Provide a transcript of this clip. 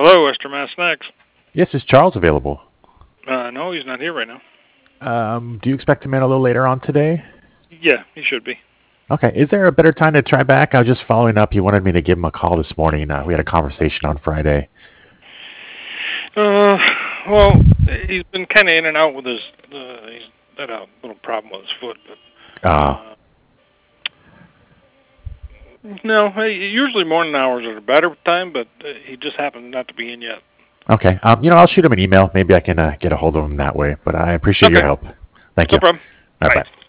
Hello, Western Mass Snacks. Yes, is Charles available? No, he's not here right now. Do you expect him in a little later on today? Yeah, he should be. Okay, is there a better time to try back? I was just following up. He wanted me to give him a call this morning. We had a conversation on Friday. Uh, well, he's been kind of in and out with his. He's had a little problem with his foot, but Uh, no. Usually morning hours are the better time, but he just happens not to be in yet. okay. I'll shoot him an email. Maybe I can get a hold of him that way. But I appreciate your Okay, help. Thank no you. All problem. right, Bye. bye.